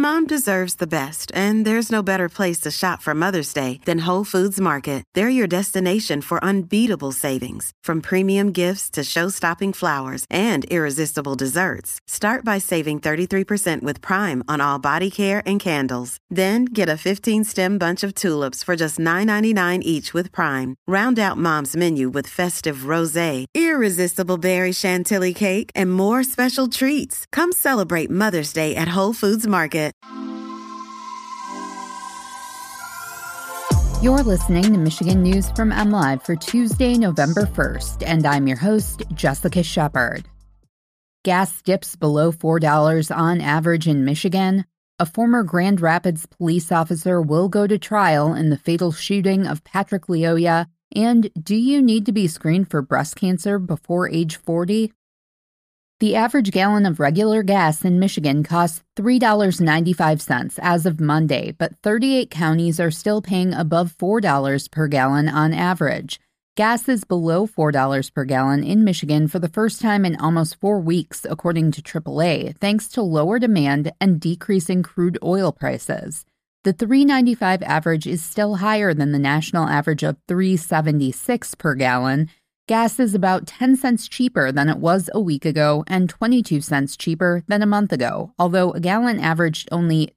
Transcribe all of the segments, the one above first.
Mom deserves the best, and there's no better place to shop for Mother's Day than Whole Foods Market. They're your destination for unbeatable savings, from premium gifts to show-stopping flowers and irresistible desserts. Start by saving 33% with Prime on all body care and candles. Then get a 15-stem bunch of tulips for just $9.99 each with Prime. Round out Mom's menu with festive rosé, irresistible berry chantilly cake, and more special treats. Come celebrate Mother's Day at Whole Foods Market. You're listening to Michigan News from MLive for Tuesday, November 1st, and I'm your host, Jessica Shepard. Gas dips below $4 on average in Michigan. A former Grand Rapids police officer will go to trial in the fatal shooting of Patrick Lyoya. And do you need to be screened for breast cancer before age 40? The average gallon of regular gas in Michigan costs $3.95 as of Monday, but 38 counties are still paying above $4 per gallon on average. Gas is below $4 per gallon in Michigan for the first time in almost 4 weeks, according to AAA, thanks to lower demand and decreasing crude oil prices. The $3.95 average is still higher than the national average of $3.76 per gallon. Gas is about 10 cents cheaper than it was a week ago and 22 cents cheaper than a month ago, although a gallon averaged only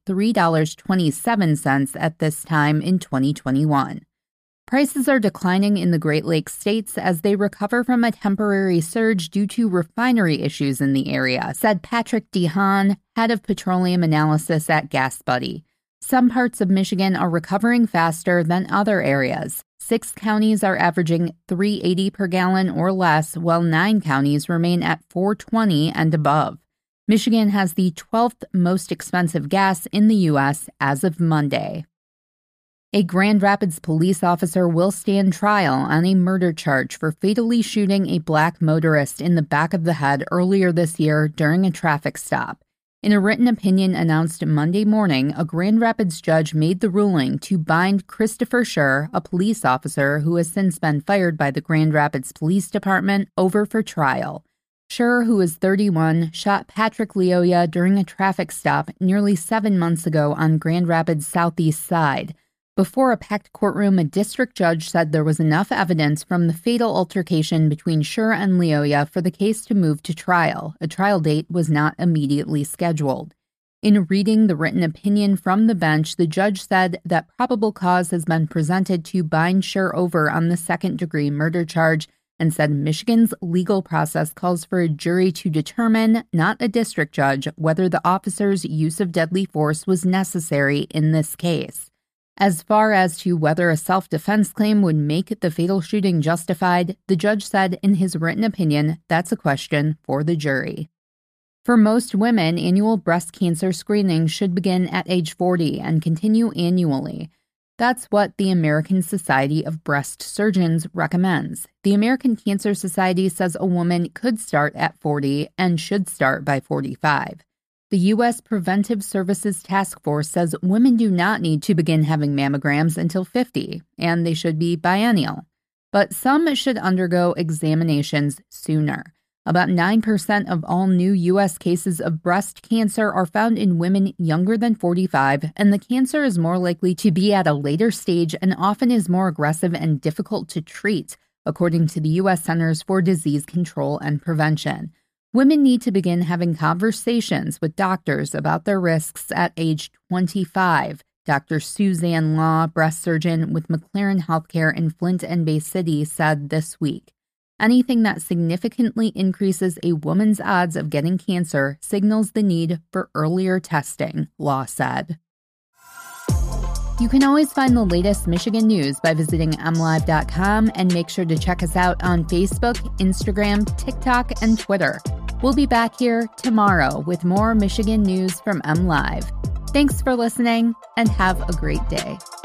$3.27 at this time in 2021. Prices are declining in the Great Lakes states as they recover from a temporary surge due to refinery issues in the area, said Patrick DeHaan, head of petroleum analysis at GasBuddy. Some parts of Michigan are recovering faster than other areas. 6 counties are averaging $3.80 per gallon or less, while 9 counties remain at $4.20 and above. Michigan has the 12th most expensive gas in the U.S. as of Monday. A Grand Rapids police officer will stand trial on a murder charge for fatally shooting a black motorist in the back of the head earlier this year during a traffic stop. In a written opinion announced Monday morning, a Grand Rapids judge made the ruling to bind Christopher Scher, a police officer who has since been fired by the Grand Rapids Police Department, over for trial. Scher, who is 31, shot Patrick Lyoya during a traffic stop nearly 7 months ago on Grand Rapids' southeast side. Before a packed courtroom, a district judge said there was enough evidence from the fatal altercation between Scher and Lyoya for the case to move to trial. A trial date was not immediately scheduled. In reading the written opinion from the bench, the judge said that probable cause has been presented to bind Scher over on the second-degree murder charge and said Michigan's legal process calls for a jury to determine, not a district judge, whether the officer's use of deadly force was necessary in this case. As far as to whether a self-defense claim would make the fatal shooting justified, the judge said in his written opinion that's a question for the jury. For most women, annual breast cancer screening should begin at age 40 and continue annually. That's what the American Society of Breast Surgeons recommends. The American Cancer Society says a woman could start at 40 and should start by 45. The U.S. Preventive Services Task Force says women do not need to begin having mammograms until 50, and they should be biennial. But some should undergo examinations sooner. About 9% of all new U.S. cases of breast cancer are found in women younger than 45, and the cancer is more likely to be at a later stage and often is more aggressive and difficult to treat, according to the U.S. Centers for Disease Control and Prevention. Women need to begin having conversations with doctors about their risks at age 25. Dr. Suzanne Law, breast surgeon with McLaren Healthcare in Flint and Bay City, said this week, anything that significantly increases a woman's odds of getting cancer signals the need for earlier testing, Law said. You can always find the latest Michigan news by visiting mlive.com and make sure to check us out on Facebook, Instagram, TikTok, and Twitter. We'll be back here tomorrow with more Michigan news from MLive. Thanks for listening and have a great day.